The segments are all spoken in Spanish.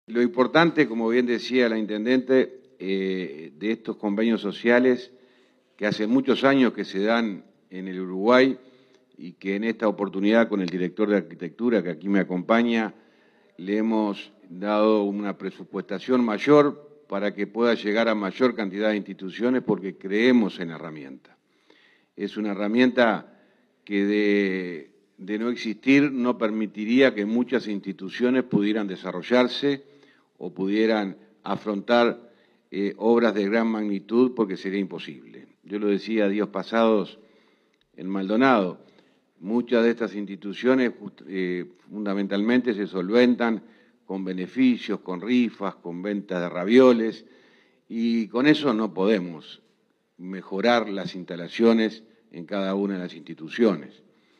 Lo importante, como bien decía la intendente, de estos convenios sociales que hace muchos años que se dan en el Uruguay y que en esta oportunidad con el director de arquitectura que aquí me acompaña le hemos dado una presupuestación mayor para que pueda llegar a mayor cantidad de instituciones porque creemos en la herramienta. Es una herramienta que de no existir no permitiría que muchas instituciones pudieran desarrollarse o pudieran afrontar obras de gran magnitud porque sería imposible. Yo lo decía días pasados en Maldonado, muchas de estas instituciones fundamentalmente se solventan con beneficios, con rifas, con ventas de ravioles, y con eso no podemos mejorar las instalaciones en cada una de las instituciones.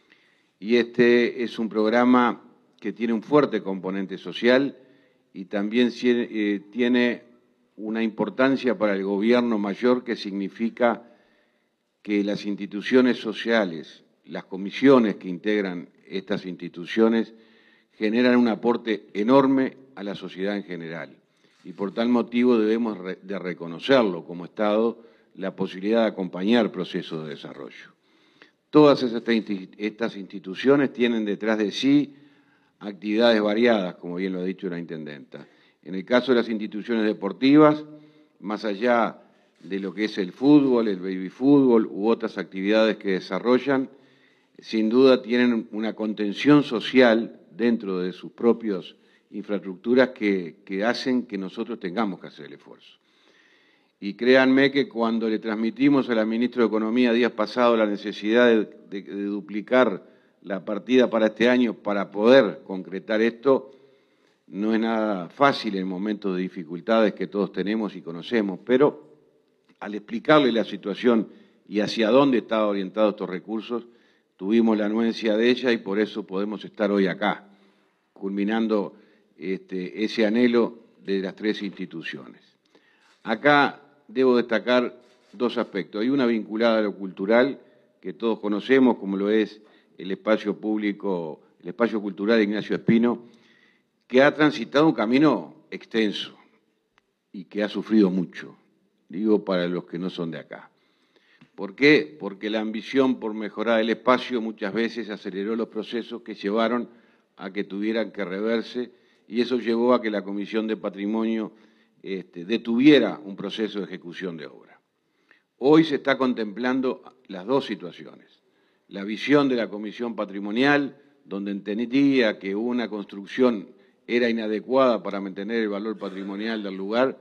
Y este es un programa que tiene un fuerte componente social y también tiene una importancia para el gobierno mayor que significa que las instituciones sociales, las comisiones que integran estas instituciones, generan un aporte enorme a la sociedad en general. Y por tal motivo debemos de reconocerlo como Estado, la posibilidad de acompañar procesos de desarrollo. Todas estas instituciones tienen detrás de sí actividades variadas, como bien lo ha dicho la intendenta. En el caso de las instituciones deportivas, más allá de lo que es el fútbol, el baby fútbol u otras actividades que desarrollan, sin duda tienen una contención social dentro de sus propias infraestructuras que hacen que nosotros tengamos que hacer el esfuerzo. Y créanme que cuando le transmitimos a la ministra de Economía días pasados la necesidad de duplicar la partida para este año para poder concretar esto, no es nada fácil en momentos de dificultades que todos tenemos y conocemos, pero al explicarle la situación y hacia dónde estaban orientados estos recursos, tuvimos la anuencia de ella y por eso podemos estar hoy acá, culminando ese anhelo de las tres instituciones. Acá debo destacar dos aspectos. Hay una vinculada a lo cultural, que todos conocemos, como lo es el espacio público, el espacio cultural de Ignacio Espino, que ha transitado un camino extenso y que ha sufrido mucho, digo para los que no son de acá. ¿Por qué? Porque la ambición por mejorar el espacio muchas veces aceleró los procesos que llevaron a que tuvieran que reverse y eso llevó a que la Comisión de Patrimonio detuviera un proceso de ejecución de obra. Hoy se está contemplando las dos situaciones. La visión de la Comisión Patrimonial, donde entendía que una construcción era inadecuada para mantener el valor patrimonial del lugar,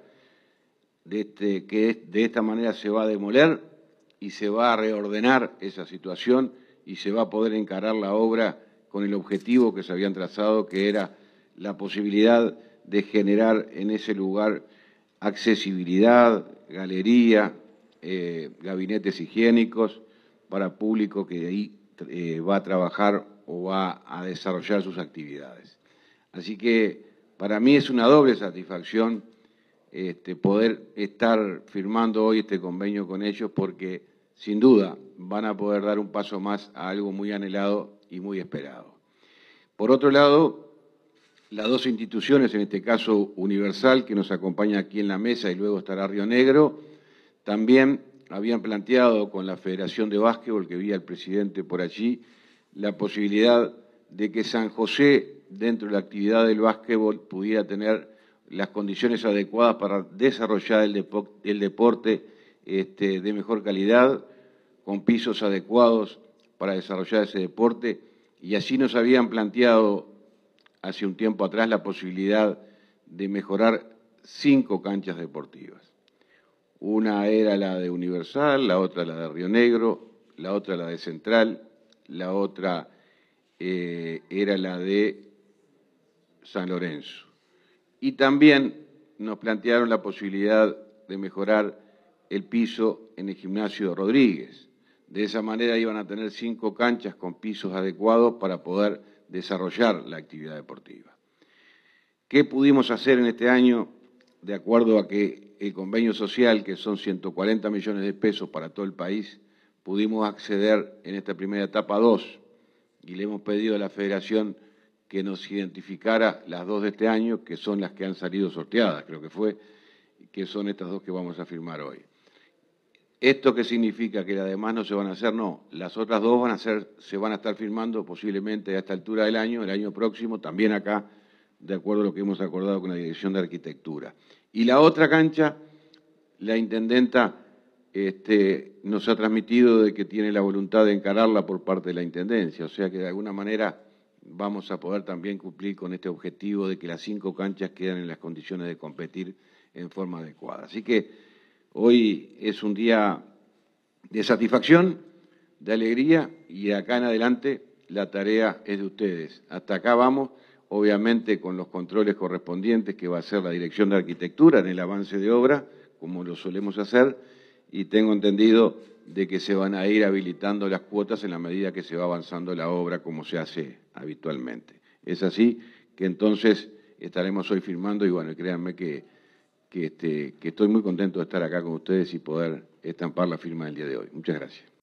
que de esta manera se va a demoler y se va a reordenar esa situación y se va a poder encarar la obra con el objetivo que se habían trazado, que era la posibilidad de generar en ese lugar accesibilidad, galería, gabinetes higiénicos para público que ahí va a trabajar o va a desarrollar sus actividades. Así que para mí es una doble satisfacción poder estar firmando hoy este convenio con ellos porque sin duda van a poder dar un paso más a algo muy anhelado y muy esperado. Por otro lado, las dos instituciones, en este caso Universal, que nos acompaña aquí en la mesa y luego estará Río Negro, también habían planteado con la Federación de Básquetbol, que vi al presidente por allí, la posibilidad de que San José, dentro de la actividad del básquetbol, pudiera tener las condiciones adecuadas para desarrollar el deporte de mejor calidad, con pisos adecuados para desarrollar ese deporte, y así nos habían planteado hace un tiempo atrás la posibilidad de mejorar 5 canchas deportivas. Una era la de Universal, la otra la de Río Negro, la otra la de Central, la otra era la de San Lorenzo. Y también nos plantearon la posibilidad de mejorar el piso en el gimnasio Rodríguez. De esa manera iban a tener 5 canchas con pisos adecuados para poder desarrollar la actividad deportiva. ¿Qué pudimos hacer en este año? De acuerdo a que el convenio social, que son 140 millones de pesos para todo el país, pudimos acceder en esta primera etapa a 2, y le hemos pedido a la Federación que nos identificara las dos de este año, que son las que han salido sorteadas, creo que fue, que son estas dos que vamos a firmar hoy. ¿Esto qué significa? ¿Que las demás no se van a hacer? No, las otras dos se van a estar firmando posiblemente a esta altura del año, el año próximo, también acá, de acuerdo a lo que hemos acordado con la Dirección de Arquitectura. Y la otra cancha, la intendenta nos ha transmitido de que tiene la voluntad de encararla por parte de la Intendencia, o sea que de alguna manera vamos a poder también cumplir con este objetivo de que las 5 canchas queden en las condiciones de competir en forma adecuada. Así que hoy es un día de satisfacción, de alegría, y de acá en adelante la tarea es de ustedes. Hasta acá vamos, obviamente con los controles correspondientes que va a hacer la Dirección de Arquitectura en el avance de obra, como lo solemos hacer, y tengo entendido de que se van a ir habilitando las cuotas en la medida que se va avanzando la obra como se hace habitualmente. Es así que entonces estaremos hoy firmando y bueno, créanme que estoy muy contento de estar acá con ustedes y poder estampar la firma del día de hoy. Muchas gracias.